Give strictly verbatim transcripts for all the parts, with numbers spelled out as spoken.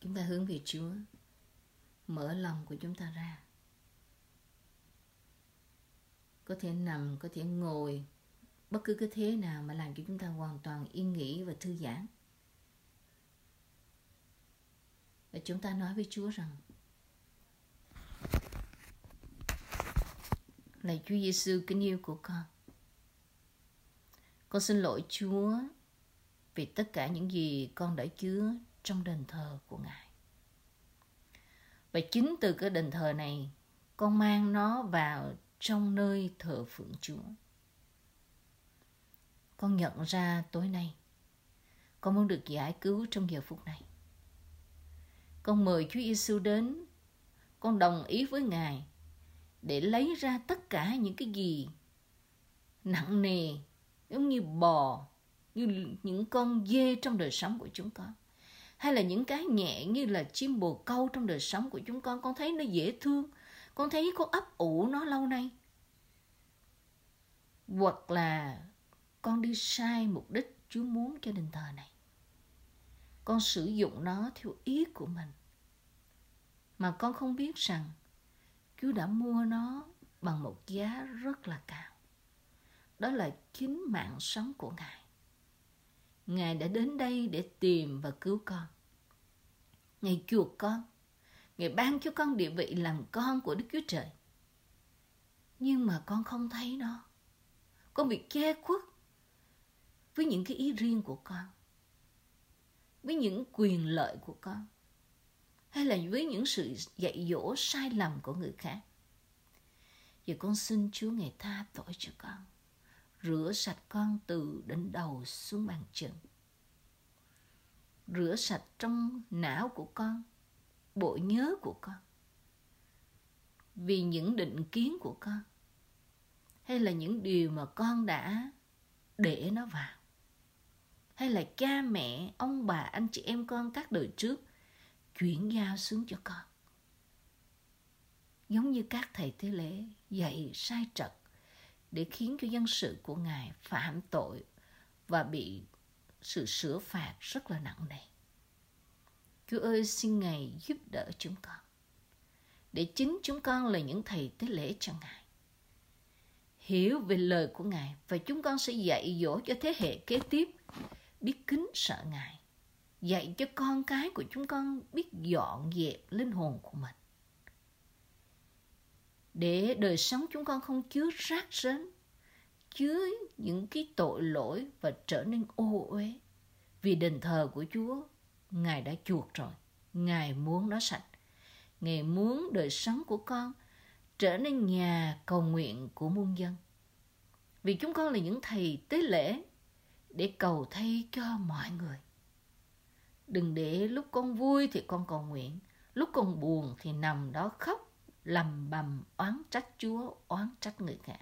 Chúng ta hướng về Chúa, mở lòng của chúng ta ra. Có thể nằm, có thể ngồi, bất cứ cái thế nào mà làm cho chúng ta hoàn toàn yên nghỉ và thư giãn. Và chúng ta nói với Chúa rằng: Lạy Chúa Giêsu kính yêu của con, con xin lỗi Chúa vì tất cả những gì con đã chứa trong đền thờ của Ngài. Và chính từ cái đền thờ này, con mang nó vào trong nơi thờ phượng Chúa. Con nhận ra tối nay, con muốn được giải cứu trong giờ phút này. Con mời Chúa Giêsu đến, con đồng ý với Ngài để lấy ra tất cả những cái gì nặng nề, giống như bò, như những con dê trong đời sống của chúng con, hay là những cái nhẹ như là chim bồ câu trong đời sống của chúng con. Con thấy nó dễ thương, con thấy con ấp ủ nó lâu nay, hoặc là con đi sai mục đích Chúa muốn cho đền thờ này. Con sử dụng nó theo ý của mình, mà con không biết rằng Chúa đã mua nó bằng một giá rất là cao. Đó là chính mạng sống của Ngài. Ngài đã đến đây để tìm và cứu con. Ngài chuộc con. Ngài ban cho con địa vị làm con của Đức Chúa Trời. Nhưng mà con không thấy nó. Con bị che khuất với những cái ý riêng của con, với những quyền lợi của con, hay là với những sự dạy dỗ sai lầm của người khác. Giờ con xin Chúa Ngài tha tội cho con, rửa sạch con từ đỉnh đầu xuống bàn chân, rửa sạch trong não của con, bộ nhớ của con, vì những định kiến của con, hay là những điều mà con đã để nó vào, hay là cha mẹ, ông bà, anh chị em con các đời trước chuyển giao xuống cho con. Giống như các thầy tế lễ dạy sai trật để khiến cho dân sự của Ngài phạm tội và bị sự sửa phạt rất là nặng nề. Chúa ơi, xin Ngài giúp đỡ chúng con, để chính chúng con là những thầy tế lễ cho Ngài, hiểu về lời của Ngài, và chúng con sẽ dạy dỗ cho thế hệ kế tiếp biết kính sợ Ngài, dạy cho con cái của chúng con biết dọn dẹp linh hồn của mình, để đời sống chúng con không chứa rác rến, chứa những cái tội lỗi và trở nên ô uế. Vì đền thờ của Chúa, Ngài đã chuộc rồi. Ngài muốn nó sạch. Ngài muốn đời sống của con trở nên nhà cầu nguyện của muôn dân. Vì chúng con là những thầy tế lễ để cầu thay cho mọi người. Đừng để lúc con vui thì con cầu nguyện, lúc con buồn thì nằm đó khóc, lầm bầm oán trách Chúa, oán trách người khác.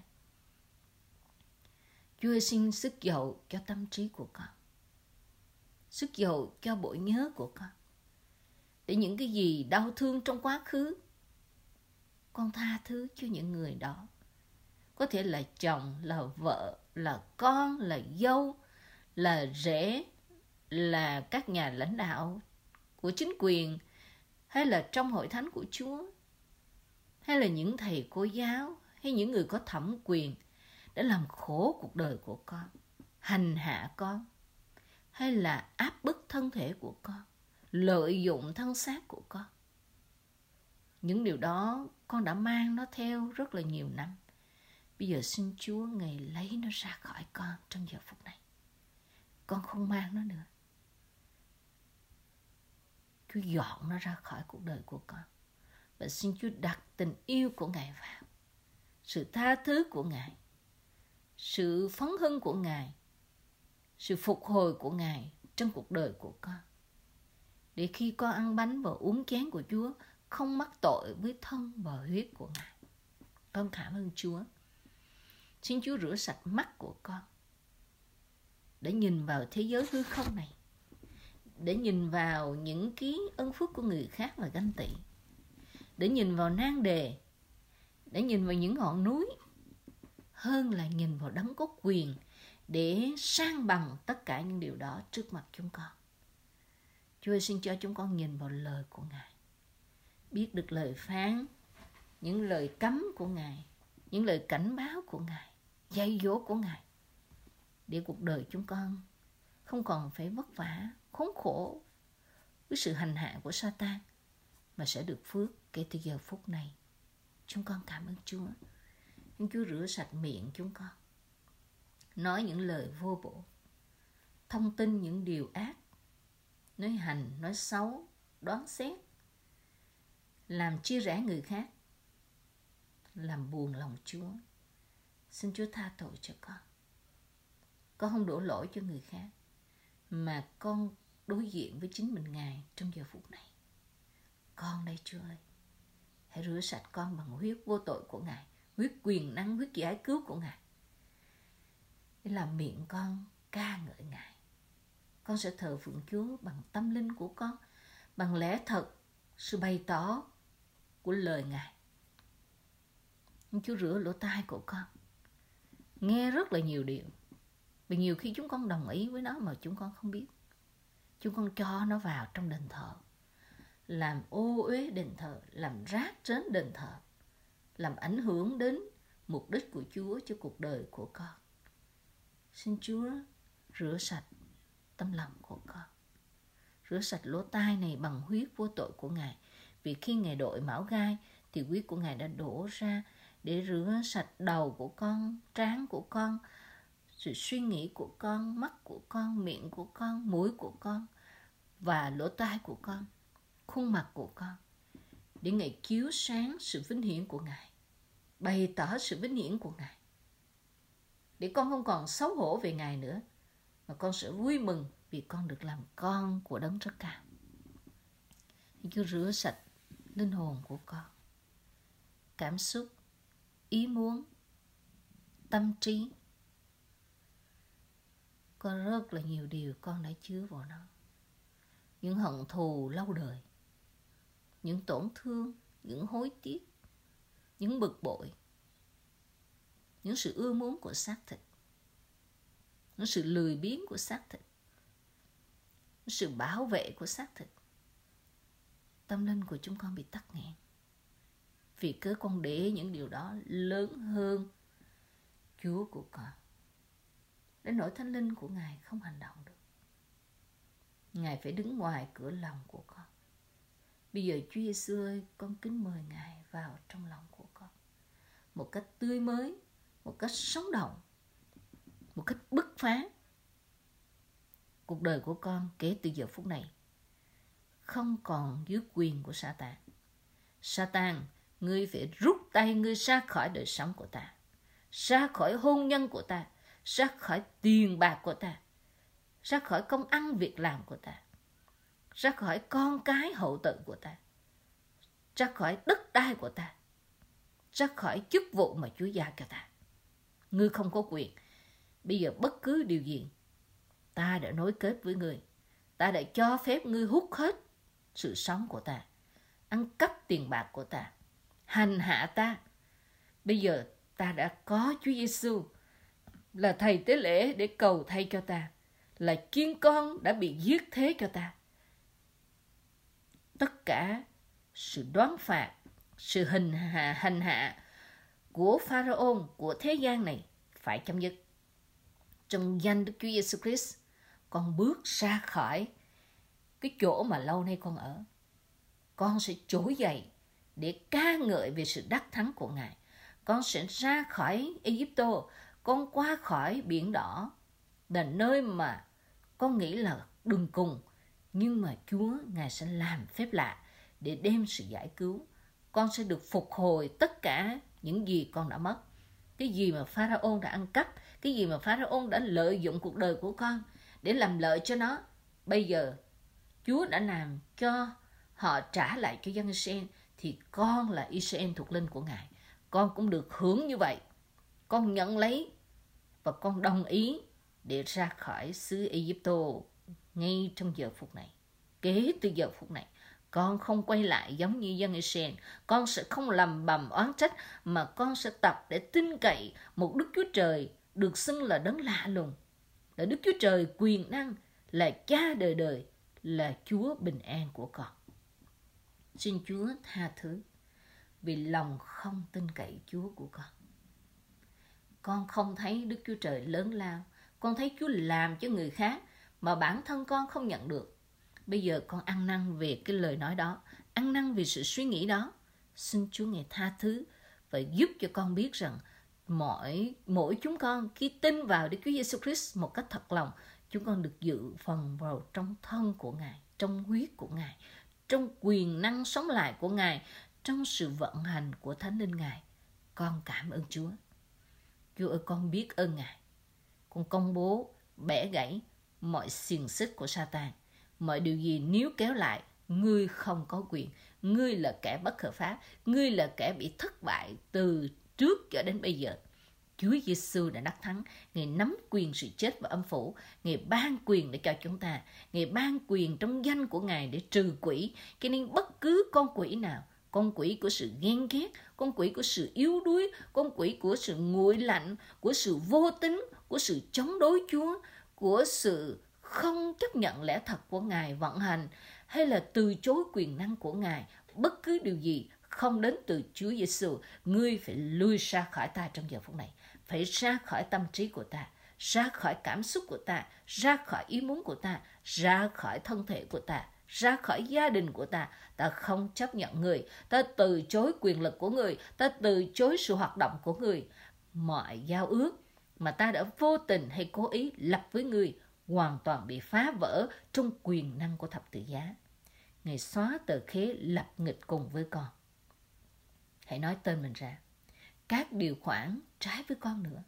Chúa ơi, xin sức dầu cho tâm trí của con, sức dầu cho bộ nhớ của con, để những cái gì đau thương trong quá khứ, con tha thứ cho những người đó. Có thể là chồng, là vợ, là con, là dâu, là rể, là các nhà lãnh đạo của chính quyền, hay là trong hội thánh của Chúa, hay là những thầy cô giáo, hay những người có thẩm quyền đã làm khổ cuộc đời của con, hành hạ con, hay là áp bức thân thể của con, lợi dụng thân xác của con. Những điều đó con đã mang nó theo rất là nhiều năm. Bây giờ xin Chúa Ngài lấy nó ra khỏi con trong giờ phút này. Con không mang nó nữa. Chúa dọn nó ra khỏi cuộc đời của con. Và xin Chúa đặt tình yêu của Ngài vào, sự tha thứ của Ngài, sự phấn hưng của Ngài, sự phục hồi của Ngài trong cuộc đời của con. Để khi con ăn bánh và uống chén của Chúa, không mắc tội với thân và huyết của Ngài. Con cảm ơn Chúa. Xin Chúa rửa sạch mắt của con, để nhìn vào thế giới hư không này, để nhìn vào những cái ân phước của người khác và ganh tị, để nhìn vào nan đề, để nhìn vào những ngọn núi, hơn là nhìn vào đấng có quyền để san bằng tất cả những điều đó trước mặt chúng con. Chúa ơi, xin cho chúng con nhìn vào lời của Ngài, biết được lời phán, những lời cấm của Ngài, những lời cảnh báo của Ngài, dạy dỗ của Ngài, để cuộc đời chúng con không còn phải vất vả, khốn khổ với sự hành hạ của Sa-tan, mà sẽ được phước kể từ giờ phút này. Chúng con cảm ơn Chúa. Xin Chúa rửa sạch miệng chúng con, nói những lời vô bổ, thông tin những điều ác, nói hành, nói xấu, đoán xét, làm chia rẽ người khác, làm buồn lòng Chúa. Xin Chúa tha tội cho con. Con không đổ lỗi cho người khác, mà con đối diện với chính mình Ngài trong giờ phút này. Con đây Chúa ơi, hãy rửa sạch con bằng huyết vô tội của Ngài, huyết quyền năng, huyết giải cứu của Ngài, để làm miệng con ca ngợi Ngài. Con sẽ thờ phượng Chúa bằng tâm linh của con, bằng lẽ thật, sự bày tỏ của lời Ngài. Chúa rửa lỗ tai của con, nghe rất là nhiều điều, vì nhiều khi chúng con đồng ý với nó mà chúng con không biết. Chúng con cho nó vào trong đền thờ, làm ô uế đền thờ, làm rác rến đền thờ, làm ảnh hưởng đến mục đích của Chúa cho cuộc đời của con. Xin Chúa rửa sạch tâm lòng của con, rửa sạch lỗ tai này bằng huyết vô tội của Ngài. Vì khi Ngài đội mão gai thì huyết của Ngài đã đổ ra để rửa sạch đầu của con, trán của con, sự suy nghĩ của con, mắt của con, miệng của con, mũi của con và lỗ tai của con, khuôn mặt của con, để Ngài chiếu sáng sự vinh hiển của Ngài, bày tỏ sự vinh hiển của Ngài, để con không còn xấu hổ về Ngài nữa, mà con sẽ vui mừng vì con được làm con của Đấng Rất Cao. Chúa rửa sạch linh hồn của con, cảm xúc, ý muốn, tâm trí. Có rất là nhiều điều con đã chứa vào nó. Những hận thù lâu đời, những tổn thương, những hối tiếc, những bực bội, những sự ưa muốn của xác thịt, những sự lười biếng của xác thịt, những sự bảo vệ của xác thịt. Tâm linh của chúng con bị tắc nghẽn vì cớ con để những điều đó lớn hơn Chúa của con, đến nỗi thánh linh của Ngài không hành động được. Ngài phải đứng ngoài cửa lòng của con. Bây giờ Chúa Giêsu ơi, con kính mời Ngài vào trong lòng của con một cách tươi mới, một cách sống động, một cách bứt phá. Cuộc đời của con kể từ giờ phút này không còn dưới quyền của Sa-tan. Sa-tan, ngươi phải rút tay ngươi ra khỏi đời sống của ta, ra khỏi hôn nhân của ta, ra khỏi tiền bạc của ta, ra khỏi công ăn việc làm của ta, ra khỏi con cái hậu tự của ta, ra khỏi đất đai của ta, ra khỏi chức vụ mà Chúa giao cho ta. Ngươi không có quyền. Bây giờ bất cứ điều gì, ta đã nối kết với ngươi. Ta đã cho phép ngươi hút hết sự sống của ta, ăn cắp tiền bạc của ta, hành hạ ta. Bây giờ ta đã có Chúa Giêsu là thầy tế lễ để cầu thay cho ta, là chiên con đã bị giết thế cho ta. Tất cả sự đoán phạt, sự hành hạ, hành hạ của Pharaoh, của thế gian này phải chấm dứt. Trong danh Đức Chúa Giêsu Christ, con bước ra khỏi cái chỗ mà lâu nay con ở. Con sẽ trỗi dậy để ca ngợi về sự đắc thắng của Ngài. Con sẽ ra khỏi Ai-cập, con qua khỏi biển đỏ, là nơi mà con nghĩ là đường cùng. Nhưng mà Chúa, Ngài sẽ làm phép lạ để đem sự giải cứu. Con sẽ được phục hồi tất cả những gì con đã mất. Cái gì mà Pharaoh đã ăn cắp, cái gì mà Pharaoh đã lợi dụng cuộc đời của con để làm lợi cho nó, bây giờ Chúa đã làm cho họ trả lại cho dân Israel, thì con là Israel thuộc linh của Ngài, con cũng được hưởng như vậy. Con nhận lấy và con đồng ý để ra khỏi xứ Ai-cập ngay trong giờ phút này. Kể từ giờ phút này, con không quay lại giống như dân Israel. Con sẽ không lầm bầm oán trách, mà con sẽ tập để tin cậy một Đức Chúa Trời được xưng là đấng lạ lùng, là Đức Chúa Trời quyền năng, là cha đời đời, là Chúa bình an của con. Xin Chúa tha thứ vì lòng không tin cậy Chúa của con. Con không thấy Đức Chúa Trời lớn lao. Con thấy Chúa làm cho người khác mà bản thân con không nhận được. Bây giờ con ăn năn về cái lời nói đó, ăn năn về sự suy nghĩ đó. Xin Chúa Ngài tha thứ và giúp cho con biết rằng mỗi mỗi chúng con khi tin vào Đức Chúa Giêsu Christ một cách thật lòng, chúng con được dự phần vào trong thân của Ngài, trong huyết của Ngài, trong quyền năng sống lại của Ngài, trong sự vận hành của Thánh Linh Ngài. Con cảm ơn Chúa. Chúa ơi, con biết ơn Ngài. Con công bố bẻ gãy mọi xiềng xích của Sa-tan. Mọi điều gì níu kéo lại, ngươi không có quyền. Ngươi là kẻ bất hợp pháp. Ngươi là kẻ bị thất bại từ trước cho đến bây giờ. Chúa Giêsu đã đắc thắng. Ngài nắm quyền sự chết và âm phủ. Ngài ban quyền để cho chúng ta. Ngài ban quyền trong danh của Ngài để trừ quỷ. Cho nên bất cứ con quỷ nào, con quỷ của sự ghen ghét, con quỷ của sự yếu đuối, con quỷ của sự nguội lạnh, của sự vô tín, của sự chống đối Chúa, của sự không chấp nhận lẽ thật của Ngài vận hành, hay là từ chối quyền năng của Ngài, bất cứ điều gì không đến từ Chúa Giêsu, ngươi phải lui ra khỏi ta trong giờ phút này, phải ra khỏi tâm trí của ta, ra khỏi cảm xúc của ta, ra khỏi ý muốn của ta, ra khỏi thân thể của ta, ra khỏi gia đình của ta. Ta không chấp nhận người, ta từ chối quyền lực của người, ta từ chối sự hoạt động của người. Mọi giao ước mà ta đã vô tình hay cố ý lập với người hoàn toàn bị phá vỡ trong quyền năng của thập tự giá. Ngài xóa tờ khế lập nghịch cùng với con. Hãy nói tên mình ra. Các điều khoản trái với con nữa.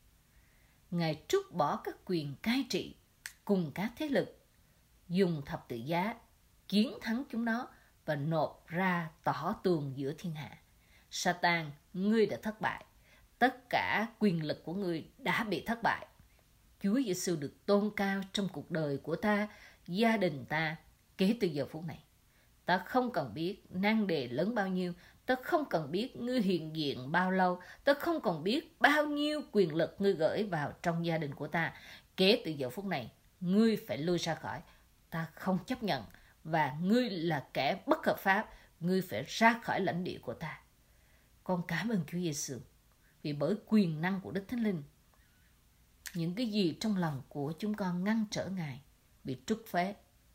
Ngài trút bỏ các quyền cai trị cùng các thế lực, dùng thập tự giá chiến thắng chúng nó và nộp ra tỏ tường giữa thiên hạ. Sa-tan, ngươi đã thất bại. Tất cả quyền lực của ngươi đã bị thất bại. Chúa Giêsu được tôn cao trong cuộc đời của ta, gia đình ta kể từ giờ phút này. Ta không cần biết nan đề lớn bao nhiêu, ta không cần biết ngươi hiện diện bao lâu, ta không cần biết bao nhiêu quyền lực ngươi gửi vào trong gia đình của ta. Kể từ giờ phút này, ngươi phải lui ra khỏi. Ta không chấp nhận và ngươi là kẻ bất hợp pháp, ngươi phải ra khỏi lãnh địa của ta. Con cảm ơn Chúa Giêsu vì bởi quyền năng của Đức Thánh Linh, những cái gì trong lòng của chúng con ngăn trở Ngài bị trút phế.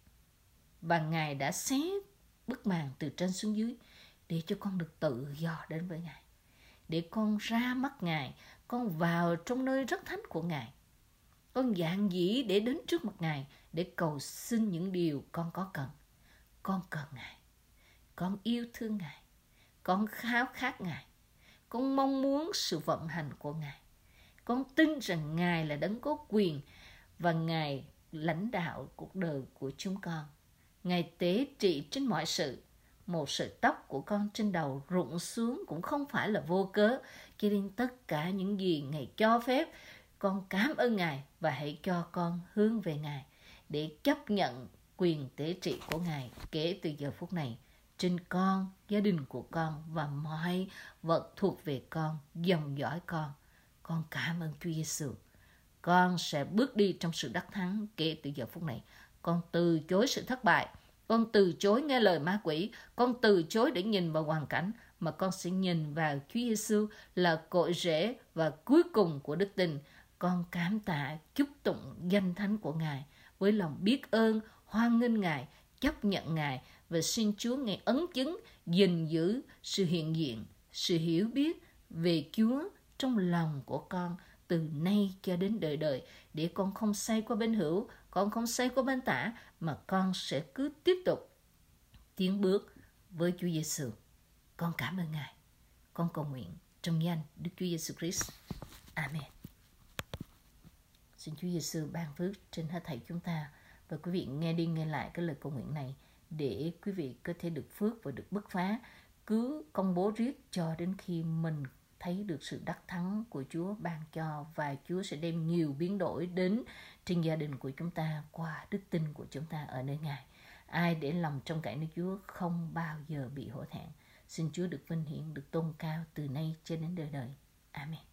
Và Ngài đã xé bức màn từ trên xuống dưới để cho con được tự do đến với Ngài. Để con ra mắt Ngài, con vào trong nơi rất thánh của Ngài. Con dạn dĩ để đến trước mặt Ngài để cầu xin những điều con có cần. Con cần Ngài. Con yêu thương Ngài. Con khao khát Ngài. Con mong muốn sự vận hành của Ngài. Con tin rằng Ngài là đấng có quyền và Ngài lãnh đạo cuộc đời của chúng con. Ngài tế trị trên mọi sự. Một sợi tóc của con trên đầu rụng xuống cũng không phải là vô cớ. Cho nên tất cả những gì Ngài cho phép, con cảm ơn Ngài và hãy cho con hướng về Ngài để chấp nhận quyền tế trị của Ngài kể từ giờ phút này trên con, gia đình của con và mọi vật thuộc về con, dòng dõi con. Con cảm ơn Chúa Giêsu. Con sẽ bước đi trong sự đắc thắng kể từ giờ phút này. Con từ chối sự thất bại. Con từ chối nghe lời ma quỷ. Con từ chối để nhìn vào hoàn cảnh, mà con sẽ nhìn vào Chúa Giêsu là cội rễ và cuối cùng của đức tin. Con cảm tạ chúc tụng danh thánh của Ngài với lòng biết ơn, hoan nghênh Ngài, chấp nhận Ngài và xin Chúa Ngài ấn chứng, gìn giữ sự hiện diện, sự hiểu biết về Chúa trong lòng của con từ nay cho đến đời đời, để con không say qua bên hữu, con không say qua bên tả, mà con sẽ cứ tiếp tục tiến bước với Chúa Giêsu. Con cảm ơn Ngài. Con cầu nguyện trong danh Đức Chúa Giêsu Christ. Amen. Xin Chúa Giêsu ban phước trên hết thảy chúng ta, và quý vị nghe đi nghe lại cái lời cầu nguyện này để quý vị có thể được phước và được bứt phá. Cứ công bố riết cho đến khi mình thấy được sự đắc thắng của Chúa ban cho, và Chúa sẽ đem nhiều biến đổi đến trên gia đình của chúng ta qua đức tin của chúng ta ở nơi Ngài. Ai để lòng trong cậy nơi Chúa không bao giờ bị hổ thẹn. Xin Chúa được vinh hiển, được tôn cao từ nay cho đến đời đời. Amen.